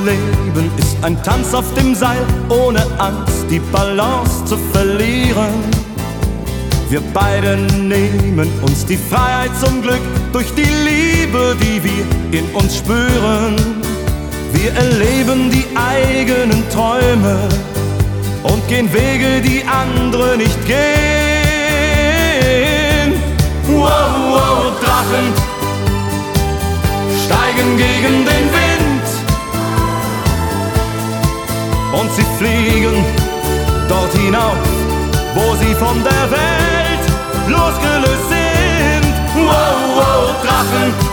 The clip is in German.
Leben ist ein Tanz auf dem Seil, ohne Angst die Balance zu verlieren. Wir beide nehmen uns die Freiheit zum Glück durch die Liebe, die wir in uns spüren. Wir erleben die eigenen Träume und gehen Wege, die andere nicht gehen. Wow, wow, Drachen steigen gegen den Wind und sie fliegen dort hinauf, wo sie von der Welt losgelöst sind. Wow, wow, Drachen